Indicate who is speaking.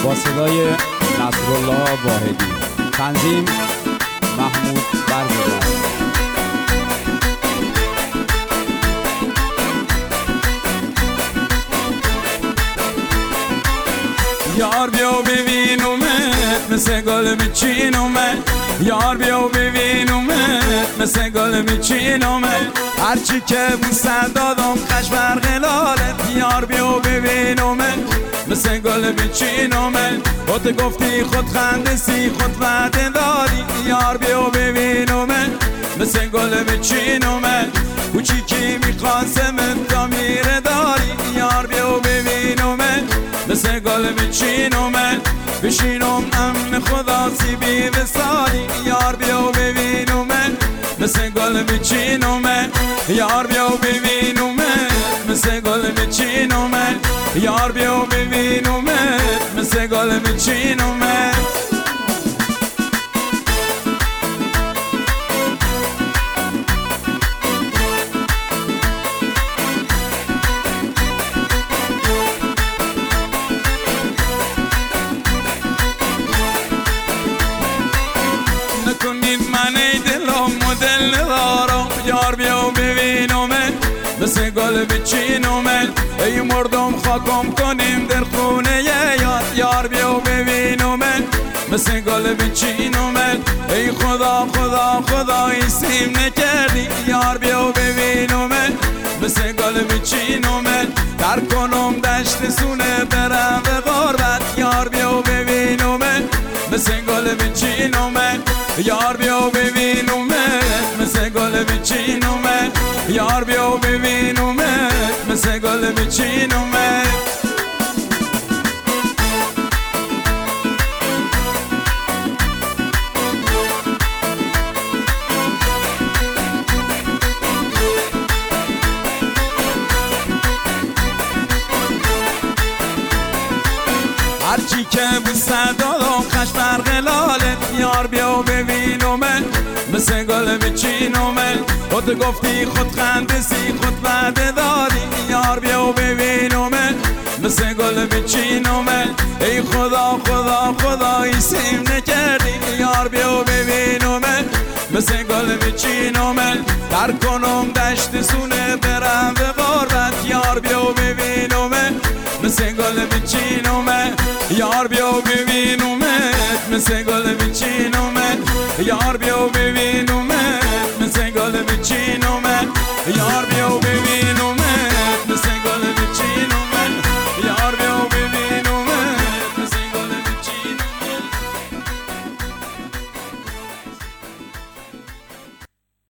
Speaker 1: با صدای نصرالله واحدی، تنظیم محمود برزگر.
Speaker 2: یار بیا ببینومت مثل گل میچینومت، یار بیا ببینومت مثل گل میچینومت، هرچی که بوسه دادم خش برقلالت. یار بیا ببینومت مثل گل میچینومت، خود گفتی خود خندسی خود وعده داری. یار بیا ببینومت مثل گل میچینومت، کوچیکی میخواستمت تا میره داری. یار بیا ببینومت مثل گل میچینومت، بشینم امن خدا سیبی وصالی. یار بیا ببینومت مثل گل میچینومت، یار بیا ببینومت مثل گل میچینومت، یار بیا ببینومت مثل گل میچینومت. نکنید من ای دلم و دل ندارم، یار بیا ببینومت مثل گل بچینومت. ای مردم خاکم کنیم در خونه یار، یار بیا ببینومت مثل گل بچینومت. ای خدا خدا خدا ایسیم نکردی، یار بیا ببینومت مثل گل بچینومت. در کنم دشت سونه برم به غربت، یار بیا ببینومت مثل گل بچینومت، یار بیا ببینومت مثل گل بچینومت، یار بیا ببینومت مثل گل بچینومت. هرچی که بوسه دادم خش برقلالت. یار بیا ببینومت مثل گل بچینومت، خود گفتی خود خندسی خود وعده داری. یار بیا ببینومت مثل گل بچینومت. ای خدا خدا خدا ایسیم نکردی، یار بیا ببینومت مثل گل بچینومت. در کنم دشت سونه برم به غربت، یار بیا ببینومت مثل گل بچینومت، یار بیا ببینومت مثل گل بچینومت، یار بیا ببینومت